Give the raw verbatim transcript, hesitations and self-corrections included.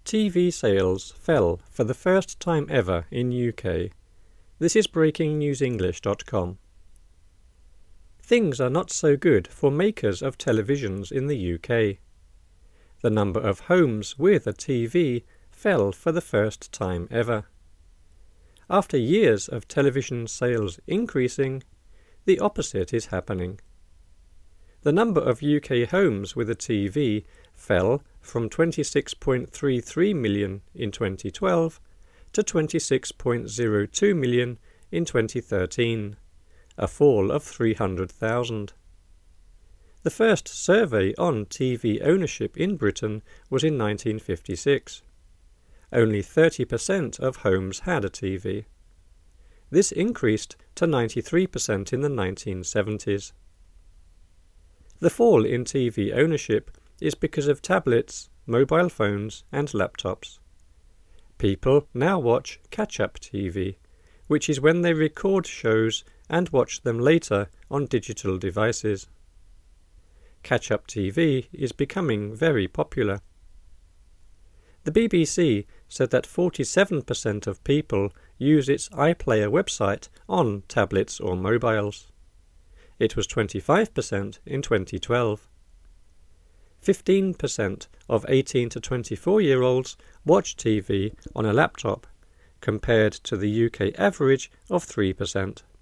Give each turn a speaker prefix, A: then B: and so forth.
A: T V sales fell for the first time ever in U K. This is breaking news english dot com. Things are not so good for makers of televisions in the U K. The number of homes with a T V fell for the first time ever. After years of television sales increasing, the opposite is happening. The number of U K homes with a T V fell from twenty-six point three three million in twenty twelve to twenty-six point zero two million in twenty thirteen, a fall of three hundred thousand. The first survey on T V ownership in Britain was in nineteen fifty-six. Only thirty percent of homes had a T V. This increased to ninety-three percent in the nineteen seventies. The fall in T V ownership is because of tablets, mobile phones, and laptops. People now watch catch-up T V, which is when they record shows and watch them later on digital devices. Catch-up T V is becoming very popular. The B B C said that forty-seven percent of people use its iPlayer website on tablets or mobiles. It was twenty-five percent in twenty twelve. fifteen percent of eighteen to twenty-four-year-olds watch T V on a laptop, compared to the U K average of three percent.